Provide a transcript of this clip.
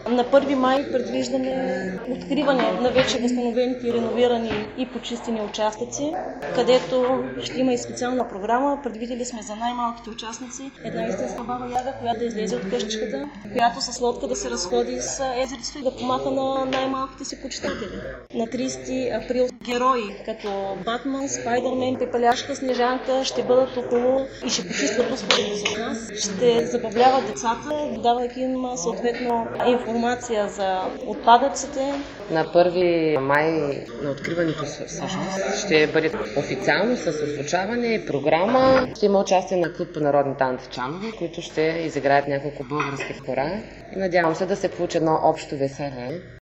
На 1 май предвиждаме откриване на вече възстановените, реновирани и почистени участъци, където ще има и специална програма. Предвидели сме за най-малките участници една истинска баба Яга, която да излезе от къщичката, която с лодка да се разходи с езерото и да помаха на най-малките си почитатели. На 30 април герои като Батман, Спайдермен, Пепеляшка, Снежанка ще бъдат около и ще почистват успоредно с нас. Ще забавляват децата, давайки им съответно информация за отпадъците. На 1 май на откриването всъщност ще бъде официално с озвучаване и програма. Ще има участие на клуб по народни танци Чанове, които ще изиграят няколко български хора. И надявам се да се получи едно общо веселие.